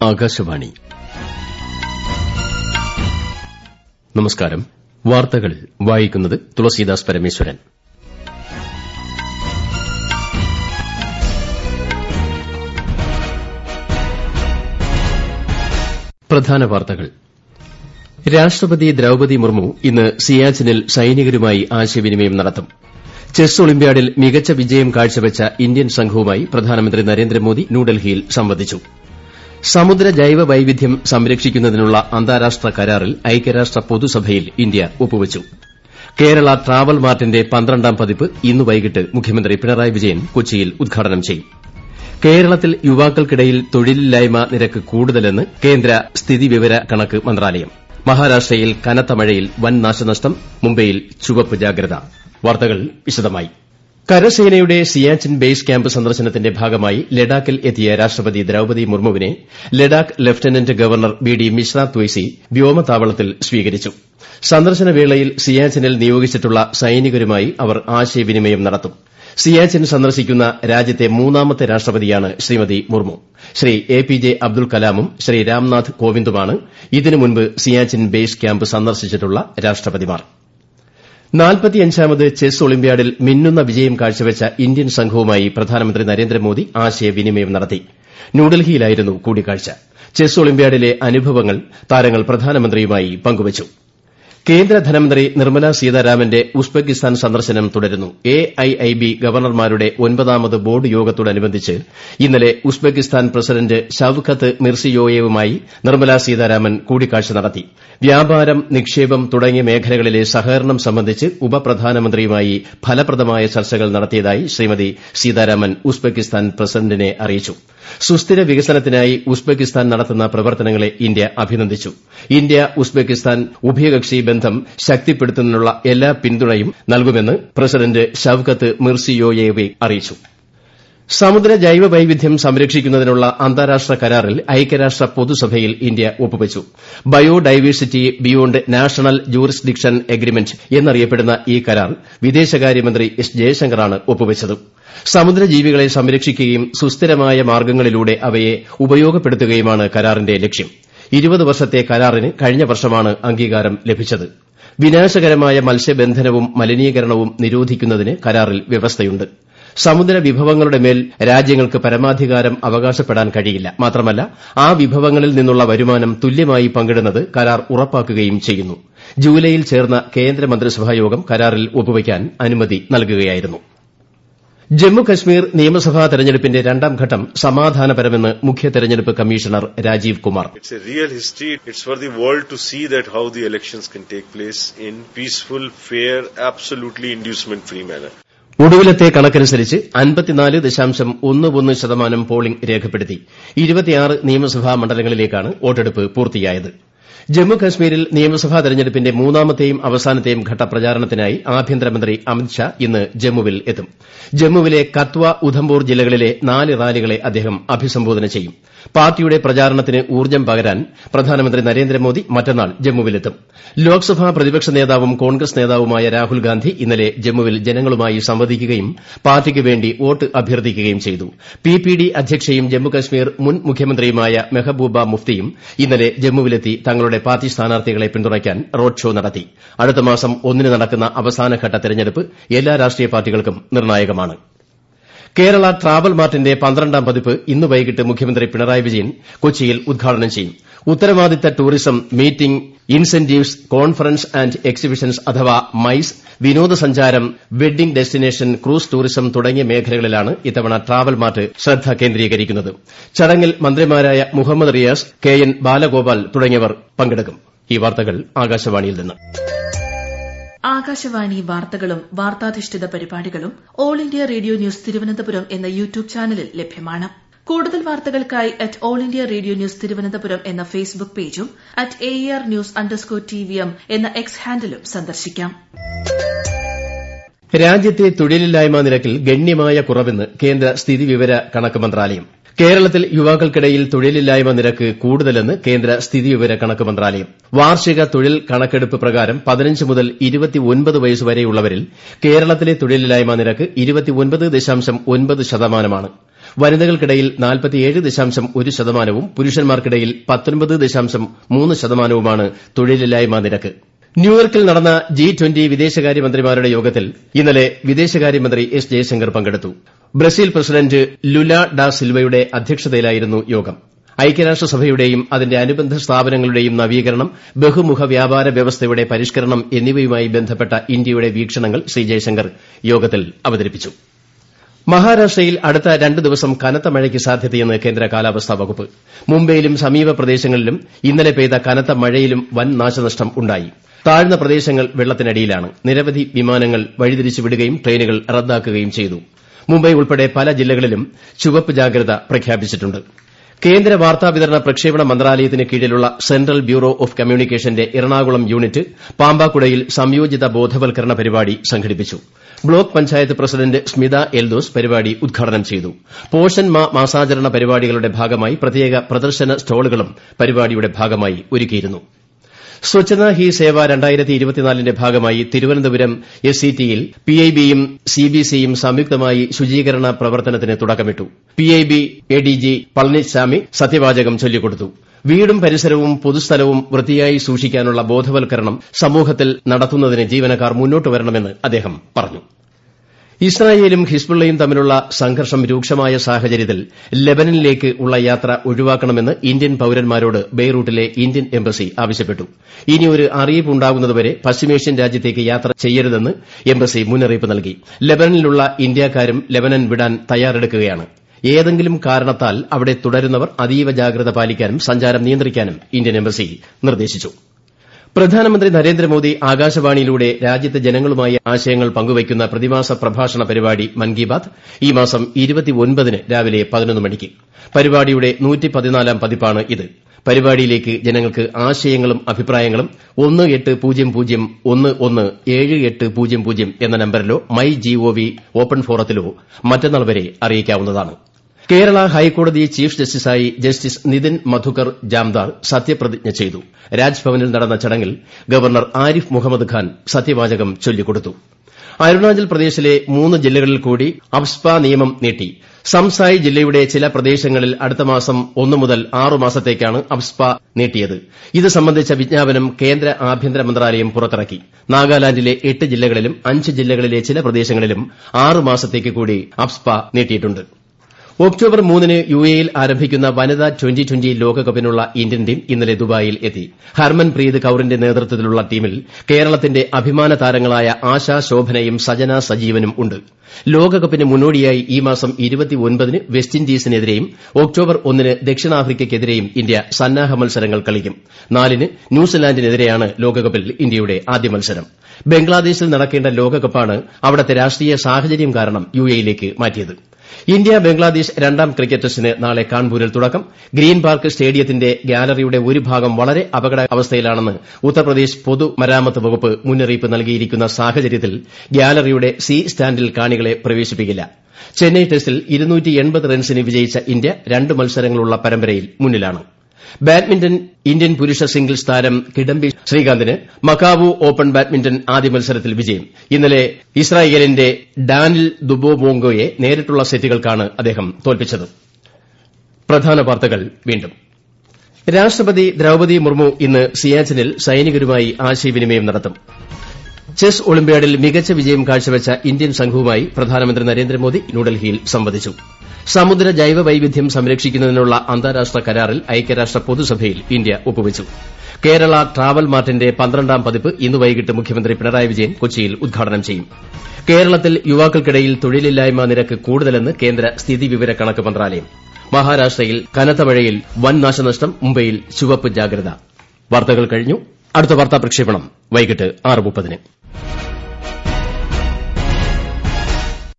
ആകാശവാണി. നമസ്കാരം. വാർത്തകൾ വായിക്കുന്നത് തുളസീദാസ് പരമേശ്വരൻ. പ്രധാന വാർത്തകൾ. രാഷ്ട്രപതി ദ്രൌപദി മുർമു ഇന്ന് സിയാച്ചിനിൽ സൈനികരുമായി ആശയവിനിമയം നടത്തും. ചെസ് ഒളിമ്പ്യാഡിൽ മികച്ച വിജയം കാഴ്ചവെച്ച ഇന്ത്യൻ സംഘവുമായി പ്രധാനമന്ത്രി നരേന്ദ്രമോദി ന്യൂഡൽഹിയിൽ സംവദിച്ചു. സമുദ്ര ജൈവ വൈവിധ്യം സംരക്ഷിക്കുന്നതിനുള്ള അന്താരാഷ്ട്ര കരാറിൽ ഐക്യരാഷ്ട്ര പൊതുസഭയിൽ ഇന്ത്യ ഒപ്പുവച്ചു. കേരള ട്രാവൽ മാർട്ടിന്റെ 12ാം പതിപ്പ് ഇന്ന് വൈകിട്ട് മുഖ്യമന്ത്രി പിണറായി വിജയൻ കൊച്ചിയിൽ ഉദ്ഘാടനം ചെയ്യും. കേരളത്തിൽ യുവാക്കൾക്കിടയിൽ തൊഴിലില്ലായ്മ നിരക്ക് കൂടുതലെന്ന് കേന്ദ്ര സ്ഥിതിവിവര കണക്ക് മന്ത്രാലയം. മഹാരാഷ്ട്രയിൽ കനത്ത മഴയിൽ വൻ നാശനഷ്ടം. മുംബൈയിൽ ചുവപ്പ് ജാഗ്രത. വാർത്തകൾ വിശദമായി. കരസേനയുടെ സിയാച്ചിൻ ബേസ് ക്യാമ്പ് സന്ദർശനത്തിന്റെ ഭാഗമായി ലഡാക്കിൽ എത്തിയ രാഷ്ട്രപതി ദ്രൌപദി മുർമുവിനെ Ladakh lieutenant governor B D Mishra Thoise വ്യോമതാവളത്തിൽ സ്വീകരിച്ചു. സന്ദർശന വേളയിൽ സിയാച്ചിനിൽ നിയോഗിച്ചിട്ടുള്ള സൈനികരുമായി അവർ ആശയവിനിമയം നടത്തും. സിയാച്ചിൻ സന്ദർശിക്കുന്ന രാജ്യത്തെ 3ാമത്തെ രാഷ്ട്രപതിയാണ് ശ്രീമതി മുർമു. ശ്രീ എപിജെ അബ്ദുൽ കലാമും ശ്രീ രാംനാഥ് കോവിന്ദുമാണ് ഇതിനു മുൻപ് സിയാച്ചിൻ ബേസ് ക്യാമ്പ് സന്ദർശിച്ചിട്ടുള്ള രാഷ്ട്രപതിമാർ. 45ാമത് ചെസ് ഒളിമ്പ്യാഡിൽ മിന്നുന്ന വിജയം കാഴ്ചവെച്ച ഇന്ത്യൻ സംഘവുമായി പ്രധാനമന്ത്രി നരേന്ദ്രമോദി ആശയവിനിമയം നടത്തി. ന്യൂഡൽഹിയിലായിരുന്നു കൂടിക്കാഴ്ച. ചെസ് ഒളിമ്പ്യാഡിലെ അനുഭവങ്ങൾ താരങ്ങൾ പ്രധാനമന്ത്രിയുമായി പങ്കുവച്ചു. കേന്ദ്ര ധനമന്ത്രി നിർമ്മല സീതാരാമന്റെ ഉസ്ബെക്കിസ്ഥാൻ സന്ദർശനം തുടരുന്നു. എഐഐബി ഗവർണർമാരുടെ 9ാമത് ബോർഡ് യോഗത്തോടനുബന്ധിച്ച് ഇന്നലെ ഉസ്ബെക്കിസ്ഥാൻ പ്രസിഡന്റ് ഷവ്കത്ത് മിർസിയോയേവുമായി നിർമ്മല സീതാരാമൻ കൂടിക്കാഴ്ച നടത്തി. വ്യാപാരം, നിക്ഷേപം തുടങ്ങിയ മേഖലകളിലെ സഹകരണം സംബന്ധിച്ച് ഉപപ്രധാനമന്ത്രിയുമായി ഫലപ്രദമായ ചർച്ചകൾ നടത്തിയതായി ശ്രീമതി സീതാരാമൻ ഉസ്ബെക്കിസ്ഥാൻ പ്രസിഡന്റിനെ അറിയിച്ചു. സുസ്ഥിര വികസനത്തിനായി ഉസ്ബെക്കിസ്ഥാൻ നടത്തുന്ന പ്രവർത്തനങ്ങളെ ഇന്ത്യ അഭിനന്ദിച്ചു. ഇന്ത്യ ഉസ്ബെക്കിസ്ഥാൻ ഉഭയകക്ഷി ബന്ധം ശക്തിപ്പെടുത്തുന്നതിനുള്ള എല്ലാ പിന്തുണയും നൽകുമെന്ന് പ്രസിഡന്റ് ഷവ്കത്ത് മിർസിയോയേവ് അറിയിച്ചു. സമുദ്ര ജൈവ വൈവിധ്യം സംരക്ഷിക്കുന്നതിനുള്ള അന്താരാഷ്ട്ര കരാറിൽ ഐക്യരാഷ്ട്ര പൊതുസഭയിൽ ഇന്ത്യ ഒപ്പുവച്ചു. Biodiversity beyond national jurisdiction agreement എന്നറിയപ്പെടുന്ന ഈ കരാർ വിദേശകാര്യമന്ത്രി എസ് ജയശങ്കറാണ് ഒപ്പുവച്ചത്. സമുദ്രജീവികളെ സംരക്ഷിക്കുകയും സുസ്ഥിരമായ മാർഗ്ഗങ്ങളിലൂടെ അവയെ ഉപയോഗപ്പെടുത്തുകയുമാണ് കരാറിന്റെ ലക്ഷ്യം. 20 വർഷത്തെ കരാറിന് കഴിഞ്ഞ വർഷമാണ് അംഗീകാരം ലഭിച്ചത്. വിനാശകരമായ മത്സ്യബന്ധനവും മലിനീകരണവും നിരോധിക്കുന്നതിന് കരാറിൽ വ്യവസ്ഥയുണ്ട്. സമുദ്ര വിഭവങ്ങളുടെ മേൽ രാജ്യങ്ങൾക്ക് പരമാധികാരം അവകാശപ്പെടാൻ കഴിയില്ല. മാത്രമല്ല, ആ വിഭവങ്ങളിൽ നിന്നുള്ള വരുമാനം തുല്യമായി പങ്കിടുന്നത് കരാർ ഉറപ്പാക്കുകയും ചെയ്യുന്നു. ജൂലൈയിൽ ചേർന്ന കേന്ദ്രമന്ത്രിസഭായോഗം കരാറിൽ ഒപ്പുവയ്ക്കാൻ അനുമതി നൽകുകയായിരുന്നു. ജമ്മുകശ്മീർ നിയമസഭാ തെരഞ്ഞെടുപ്പിന്റെ 2ാം ഘട്ടം സമാധാനപരമെന്ന് മുഖ്യ തെരഞ്ഞെടുപ്പ് commissioner Rajiv Kumar. It's a real history. It's for the world to see that how the elections can take place in peaceful, fair, absolutely inducement-free manner. ഒടുവിലത്തെ കണക്കനുസരിച്ച് 54.11% പോളിംഗ് രേഖപ്പെടുത്തി. 26 നിയമസഭാ മണ്ഡലങ്ങളിലേക്കാണ് വോട്ടെടുപ്പ് പൂർത്തിയായത്. ജമ്മുകശ്മീരിൽ നിയമസഭാ തെരഞ്ഞെടുപ്പിന്റെ 3ാമത്തെയും അവസാനത്തെയും ഘട്ട പ്രചാരണത്തിനായി ആഭ്യന്തരമന്ത്രി അമിത്ഷാ ഇന്ന് ജമ്മുവിൽ എത്തും. ജമ്മുവിലെ കത്വ, ഉധംപൂർ ജില്ലകളിലെ 4 റാലികളെ അദ്ദേഹം അഭിസംബോധന ചെയ്യും. പാർട്ടിയുടെ പ്രചാരണത്തിന് ഊർജ്ജം പകരാൻ പ്രധാനമന്ത്രി നരേന്ദ്രമോദി മറ്റന്നാൾ ജമ്മുവിലെത്തും. ലോക്സഭാ പ്രതിപക്ഷ നേതാവും കോൺഗ്രസ് നേതാവുമായ രാഹുൽ ഗാന്ധി ഇന്നലെ ജമ്മുവിൽ ജനങ്ങളുമായി സംവദിക്കുകയും പാർട്ടിക്ക് വേണ്ടി വോട്ട് അഭ്യർത്ഥിക്കുകയും ചെയ്തു. പിപിഡി അധ്യക്ഷയും ജമ്മുകശ്മീർ മുൻ മുഖ്യമന്ത്രിയുമായ മെഹബൂബ മുഫ്തിയും ഇന്നലെ ജമ്മുവിലെത്തി തങ്ങളുടെ പാർട്ടി സ്ഥാനാർത്ഥികളെ പിന്തുണയ്ക്കാൻ റോഡ് ഷോ നടത്തി. അടുത്ത മാസം 1 നടക്കുന്ന അവസാനഘട്ട തെരഞ്ഞെടുപ്പ് എല്ലാ രാഷ്ട്രീയ പാർട്ടികൾക്കും നിർണായകമാണ്. കേരള ട്രാവൽ മാർട്ടിന്റെ 12ാം പതിപ്പ് ഇന്ന് വൈകിട്ട് മുഖ്യമന്ത്രി പിണറായി വിജയൻ കൊച്ചിയിൽ ഉദ്ഘാടനം ചെയ്യും. ഉത്തരവാദിത്ത tourism, meeting, incentives, conference and exhibitions അഥവാ മൈസ്, വിനോദസഞ്ചാരം, വെഡ്ഡിംഗ് ഡെസ്റ്റിനേഷൻ, ക്രൂസ് ടൂറിസം തുടങ്ങിയ മേഖലകളിലാണ് ഇത്തവണ ട്രാവൽ മാർട്ട് ശ്രദ്ധ കേന്ദ്രീകരിക്കുന്നത്. ചടങ്ങിൽ മന്ത്രിമാരായ മുഹമ്മദ് റിയാസ്, കെ എൻ ബാലഗോപാൽ തുടങ്ങിയവർ പങ്കെടുക്കും. ഈ വാർത്തകൾ ആകാശവാണിയിൽ നിന്ന്. ആകാശവാണി വാർത്തകളും വാർത്താധിഷ്ഠിത പരിപാടികളും all India radio news Thiruvananthapuram എന്ന യൂട്യൂബ് ചാനലിൽ ലഭ്യമാണ്. കൂടുതൽ വാർത്തകൾക്കായി @all India radio news Thiruvananthapuram എന്ന ഫേസ്ബുക്ക് പേജും @ARNews_TVM എന്ന എക്സ് ഹാൻഡിലും സന്ദർശിക്കാം. രാജ്യത്തെ തൊഴിലില്ലായ്മ നിരക്കിൽ ഗണ്യമായ കുറവെന്ന് കേന്ദ്ര സ്ഥിതിവിവര കണക്ക് മന്ത്രാലയം. കേരളത്തിൽ യുവാക്കൾക്കിടയിൽ തൊഴിലില്ലായ്മ നിരക്ക് കൂടുതലെന്ന് കേന്ദ്ര സ്ഥിതിവിവര കണക്ക് മന്ത്രാലയം. വാർഷിക തൊഴിൽ കണക്കെടുപ്പ് പ്രകാരം 15 മുതൽ 29 വയസ്സ് വരെയുള്ളവരിൽ കേരളത്തിലെ തൊഴിലില്ലായ്മ നിരക്ക് 29.9%. വനിതകൾക്കിടയിൽ 47.1%, പുരുഷന്മാർക്കിടയിൽ 19.3%വുമാണ് തൊഴിലില്ലായ്മ നിരക്ക്. ന്യൂയോർക്കിൽ നടന്ന G20 വിദേശകാര്യമന്ത്രിമാരുടെ യോഗത്തിൽ ഇന്നലെ വിദേശകാര്യമന്ത്രി എസ് ജയശങ്കർ പങ്കെടുത്തു. ബ്രസീൽ പ്രസിഡന്റ് ലുല ഡാ സിൽവയുടെ അധ്യക്ഷതയിലായിരുന്നു യോഗം. ഐക്യരാഷ്ട്രസഭയുടെയും അതിന്റെ അനുബന്ധ സ്ഥാപനങ്ങളുടെയും നവീകരണം, ബഹുമുഖ വ്യാപാര വ്യവസ്ഥയുടെ പരിഷ്കരണം എന്നിവയുമായി ബന്ധപ്പെട്ട ഇന്ത്യയുടെ വീക്ഷണങ്ങൾ ശ്രീ ജയശങ്കർ യോഗത്തിൽ അവതരിപ്പിച്ചു. മഹാരാഷ്ട്രയിൽ അടുത്ത 2 ദിവസം കനത്ത മഴയ്ക്ക് സാധ്യതയെന്ന് കേന്ദ്ര കാലാവസ്ഥാ വകുപ്പ്. മുംബൈയിലും സമീപ പ്രദേശങ്ങളിലും ഇന്നലെ പെയ്ത കനത്ത മഴയിലും വൻ നാശനഷ്ടം ഉണ്ടായി. താഴ്ന്ന പ്രദേശങ്ങൾ വെള്ളത്തിനടിയിലാണ്. നിരവധി വിമാനങ്ങൾ വഴിതിരിച്ചുവിടുകയും ട്രെയിനുകൾ റദ്ദാക്കുകയും ചെയ്തു. മുംബൈ ഉൾപ്പെടെ പല ജില്ലകളിലും ചുവപ്പ് ജാഗ്രത പ്രഖ്യാപിച്ചിട്ടുണ്ട്. കേന്ദ്ര വാർത്താവിതരണ പ്രക്ഷേപണ മന്ത്രാലയത്തിന് കീഴിലുള്ള സെൻട്രൽ ബ്യൂറോ ഓഫ് കമ്മ്യൂണിക്കേഷന്റെ എറണാകുളം യൂണിറ്റ് പാമ്പാക്കുടയിൽ സംയോജിത ബോധവൽക്കരണ പരിപാടി സംഘടിപ്പിച്ചു. ബ്ലോക്ക് പഞ്ചായത്ത് പ്രസിഡന്റ് സ്മിത എൽദോസ് പരിപാടി ഉദ്ഘാടനം ചെയ്തു. പോഷൺ മാ മാസാചരണ പരിപാടികളുടെ ഭാഗമായി പ്രത്യേക പ്രദർശന സ്റ്റാളുകളും പരിപാടിയുടെ ഭാഗമായി ഒരുക്കിയിരുന്നു. സ്വച്ഛതാ ഹി സേവ 2024ന്റെ ഭാഗമായി തിരുവനന്തപുരം SCTയിൽ PIBയും CBCയും സംയുക്തമായി ശുചീകരണ പ്രവർത്തനത്തിന് തുടക്കമിട്ടു. PIB ADG പളനിസ്വാമി സത്യവാചകം ചൊല്ലിക്കൊടുത്തു. വീടും പരിസരവും പൊതുസ്ഥലവും വൃത്തിയായി സൂക്ഷിക്കാനുള്ള ബോധവൽക്കരണം സമൂഹത്തിൽ നടത്തുന്നതിന് ജീവനക്കാർ മുന്നോട്ട് വരണമെന്ന് അദ്ദേഹം പറഞ്ഞു. ഇസ്രായേലും ഹിസ്ബുള്ളയും തമ്മിലുള്ള സംഘർഷം രൂക്ഷമായ സാഹചര്യത്തിൽ ലെബനനിലേക്ക് ഉള്ള യാത്ര ഒഴിവാക്കണമെന്ന് ഇന്ത്യൻ പൌരന്മാരോട് ബെയ്റൂട്ടിലെ ഇന്ത്യൻ എംബസി ആവശ്യപ്പെട്ടു. ഇനിയൊരു അറിയിപ്പ് ഉണ്ടാകുന്നതുവരെ പശ്ചിമേഷ്യൻ രാജ്യത്തേക്ക് യാത്ര ചെയ്യരുതെന്ന് എംബസി മുന്നറിയിപ്പ് നൽകി. ലെബനനിലുള്ള ഇന്ത്യക്കാരും ലെബനൻ വിടാൻ തയ്യാറെടുക്കുകയാണ്. ഏതെങ്കിലും കാരണത്താൽ അവിടെ തുടരുന്നവർ അതീവ ജാഗ്രത പാലിക്കാനും സഞ്ചാരം നിയന്ത്രിക്കാനും ഇന്ത്യൻ എംബസി നിർദ്ദേശിച്ചു. പ്രധാനമന്ത്രി നരേന്ദ്രമോദി ആകാശവാണിയിലൂടെ രാജ്യത്തെ ജനങ്ങളുമായി ആശയങ്ങൾ പങ്കുവയ്ക്കുന്ന പ്രതിമാസ പ്രഭാഷണ പരിപാടി മൻ കി ബാത് ഈ മാസം 29-ന് രാവിലെ 11 മണിക്ക്. പരിപാടിയുടെ 114ാം പതിപ്പാണ് ഇത്. പരിപാടിയിലേക്ക് ജനങ്ങൾക്ക് ആശയങ്ങളും അഭിപ്രായങ്ങളും 1800117800 എന്ന നമ്പരിലോ മൈ GOV ഓപ്പൺ ഫോറത്തിലോ മറ്റന്നാൾ വരെ അറിയിക്കാവുന്നതാണ്. കേരള ഹൈക്കോടതി ചീഫ് ജസ്റ്റിസായി ജസ്റ്റിസ് നിതിൻ മധുകർ ജാംദാർ സത്യപ്രതിജ്ഞ ചെയ്തു. രാജ്ഭവനിൽ നടന്ന ചടങ്ങിൽ ഗവർണർ ആരിഫ് മുഹമ്മദ് ഖാൻ സത്യവാചകം ചൊല്ലിക്കൊടുത്തു. അരുണാചൽ പ്രദേശിലെ 3 ജില്ലകളിൽ കൂടി അഫ്സ്പ നിയമം നീട്ടി. സംസായ് ജില്ലയുടെ ചില പ്രദേശങ്ങളിൽ അടുത്ത മാസം 1 മുതൽ 6 മാസത്തേക്കാണ് അഫ്സ്പ നീട്ടിയത്. ഇത് സംബന്ധിച്ച വിജ്ഞാപനം കേന്ദ്ര ആഭ്യന്തര മന്ത്രാലയം പുറത്തിറക്കി. നാഗാലാൻഡിലെ 8 ജില്ലകളിലും 5 ജില്ലകളിലെ ചില പ്രദേശങ്ങളിലും 6 മാസത്തേക്ക് കൂടി അഫ്സ്പ നീട്ടിയിട്ടുണ്ട്. ഒക്ടോബർ 3-ന് UAEയിൽ ആരംഭിക്കുന്ന വനിതാ 2020 ലോകകപ്പിനുള്ള ഇന്ത്യൻ ടീം ഇന്നലെ ദുബായിൽ എത്തി. ഹർമൻപ്രീത് കൌറിന്റെ നേതൃത്വത്തിലുള്ള ടീമിൽ കേരളത്തിന്റെ അഭിമാന താരങ്ങളായ ആശാ ശോഭനയും സജന സജീവനും ഉണ്ട്. ലോകകപ്പിന് മുന്നോടിയായി ഈ മാസം 29-ന് വെസ്റ്റ് ഇൻഡീസിനെതിരെയും ഒക്ടോബർ 1-ന് ദക്ഷിണാഫ്രിക്കയ്ക്കെതിരെയും ഇന്ത്യ സന്നാഹ മത്സരങ്ങൾ കളിക്കും. 4-ന് ന്യൂസിലാൻഡിനെതിരെയാണ് ലോകകപ്പിൽ ഇന്ത്യയുടെ ആദ്യ മത്സരം. ബംഗ്ലാദേശിൽ നടക്കേണ്ട ലോകകപ്പാണ് അവിടത്തെ രാഷ്ട്രീയ സാഹചര്യം കാരണം UAEയിലേക്ക് മാറ്റിയത്. ഇന്ത്യ ബംഗ്ലാദേശ് 2ാം ക്രിക്കറ്റ് ടെസ്റ്റിന് നാളെ കാൺപൂരിൽ തുടക്കം. ഗ്രീൻ പാർക്ക് സ്റ്റേഡിയത്തിന്റെ ഗാലറിയുടെ ഒരു ഭാഗം വളരെ അപകടാവസ്ഥയിലാണെന്ന് ഉത്തർപ്രദേശ് പൊതുമരാമത്ത് വകുപ്പ് മുന്നറിയിപ്പ് നൽകിയിരിക്കുന്ന സാഹചര്യത്തിൽ ഗാലറിയുടെ C സ്റ്റാൻഡിൽ കാണികളെ പ്രവേശിപ്പിക്കില്ല. ചെന്നൈ ടെസ്റ്റിൽ 280 റൺസിന് വിജയിച്ച ഇന്ത്യ 2 മത്സരങ്ങളുള്ള പരമ്പരയിൽ മുന്നിലാണ്. ബാഡ്മിന്റൺ ഇന്ത്യൻ പുരുഷ സിംഗിൾസ് താരം കിഡംബി ശ്രീകാന്തിന് മക്കാവു ഓപ്പൺ ബാഡ്മിന്റൺ ആദ്യ മത്സരത്തിൽ വിജയം. ഇന്നലെ ഇസ്രായേലിന്റെ ഡാനിൽ ദുബോമോങ്കോയെ നേരിട്ടുള്ള സെറ്റുകൾക്കാണ് അദ്ദേഹം തോൽപ്പിച്ചത്. പ്രധാന വാർത്തകൾ വീണ്ടും. രാഷ്ട്രപതി ദ്രൌപദി മുർമു ഇന്ന് സിയാച്ചിനിൽ സൈനികരുമായി ആശയവിനിമയം നടത്തും. ചെസ് ഒളിമ്പ്യാഡിൽ മികച്ച വിജയം കാഴ്ചവെച്ച ഇന്ത്യൻ സംഘവുമായി പ്രധാനമന്ത്രി നരേന്ദ്രമോദി ന്യൂഡൽഹിയിൽ സംവദിച്ചു. സമുദ്ര ജൈവ വൈവിധ്യം സംരക്ഷിക്കുന്നതിനുള്ള അന്താരാഷ്ട്ര കരാറിൽ ഐക്യരാഷ്ട്ര പൊതുസഭയിൽ ഇന്ത്യ ഒപ്പുവച്ചു. കേരള ട്രാവൽ മാർട്ടിന്റെ 12ാം പതിപ്പ് ഇന്ന് വൈകിട്ട് മുഖ്യമന്ത്രി പിണറായി വിജയൻ കൊച്ചിയിൽ ഉദ്ഘാടനം ചെയ്യും. കേരളത്തിൽ യുവാക്കൾക്കിടയിൽ തൊഴിലില്ലായ്മ നിരക്ക് കൂടുതലെന്ന് കേന്ദ്ര സ്ഥിതിവിവര കണക്ക് മന്ത്രാലയം. മഹാരാഷ്ട്രയിൽ കനത്ത മഴയിൽ വൻ നാശനഷ്ടം. മുംബൈയിൽ ചുവപ്പ് ജാഗ്രത. വാർത്തകൾ കഴിഞ്ഞു. അടുത്ത വാർത്താ പ്രക്ഷേപണം വൈകിട്ട് 6:30-ന്.